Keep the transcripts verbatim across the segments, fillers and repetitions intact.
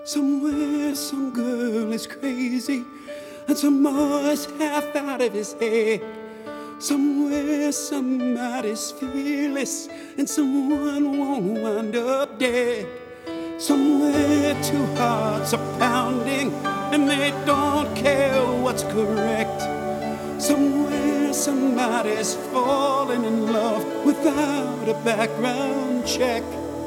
Somewhere some girl is crazy and some boy's half out of his head. Somewhere somebody's fearless and someone won't wind up dead. Somewhere two hearts are pounding and they don't care what's correct. Somewhere somebody's falling in love without a background check.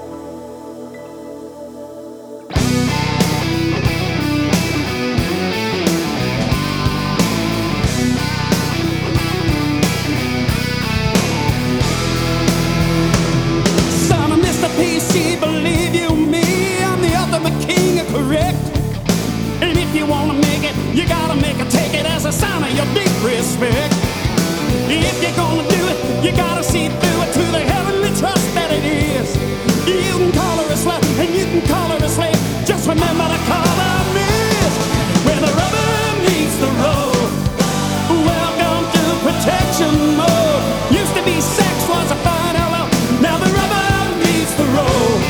P C, believe you me, I'm the ultimate king of correct. And if you wanna make it, you gotta make it, take it as a sign of your deep respect. If you're gonna do it, you gotta see through it to the heavenly trust that it is. You can call her a slut and you can call her a slave, just remember to call her miss. Where the rubber meets the road, welcome to protection mode. Used to be sex was a fine hello, now the rubber the road.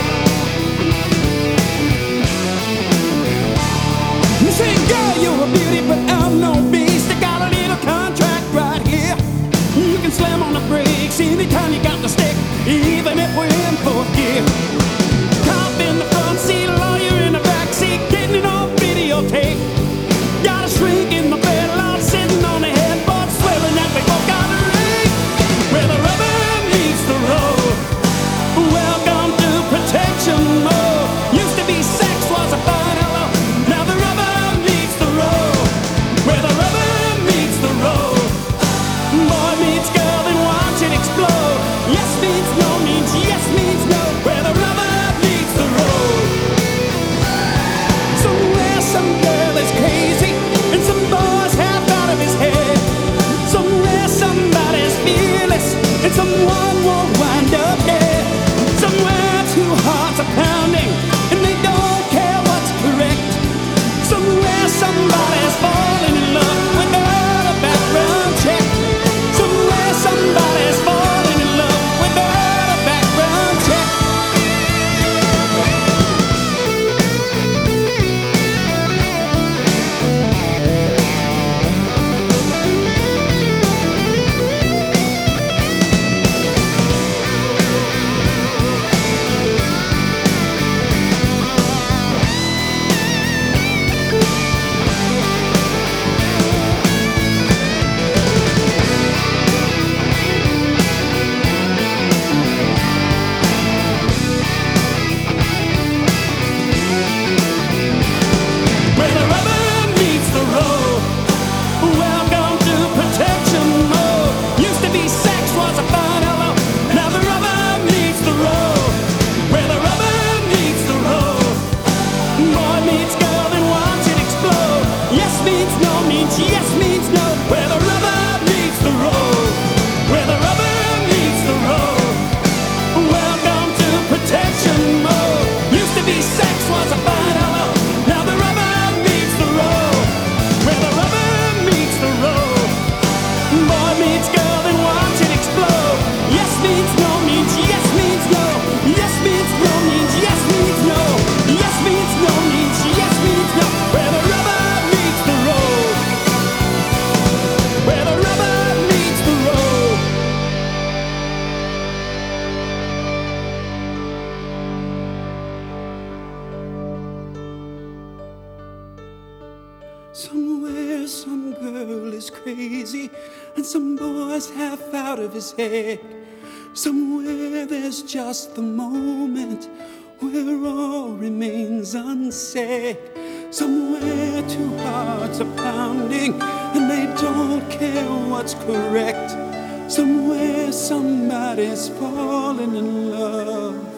You say, girl, you're a beauty, but I'm no beast. I got a little contract right here. You can slam on the brakes anytime you got the stick, even if we're in fourth gear. Cop in the front seat, lawyer in the back seat, getting it on videotape. Got a shrink in the bed, lot sitting on the headboard, swearing that we both got a ring. Where the rubber meets the road, welcome to protection mode. Used to be sex was a fine hello, now the rubber meets the road. Where the rubber meets the road, boy meets girl, then watch it explode. Yes means no means yes means no. Where the rubber meets the road. Somewhere some girl is crazy and some boy's half out of his head. Somewhere somebody's fearless and someone won't wind up dead. Somewhere two hearts are pounding and they don't care what's correct. Somewhere somebody's falling in love without a background check. Somewhere somebody's falling in love without a background check. Yes means no. Where the rubber meets the road, where the rubber meets the road, welcome to protection mode. Used to be sex was a fine hello, now the rubber meets the road. Where the rubber meets the road, boy meets girl, then watch it explode. Yes means no means yes means no. Yes means no means yes means no. Yes means no means yes means no. Where the rubber meets the road, where the rubber meets the road. Somewhere some girl is crazy and some boy's half out of his head. Somewhere there's just the moment where all remains unsaid. Somewhere two hearts are pounding and they don't care what's correct. Somewhere somebody's falling in love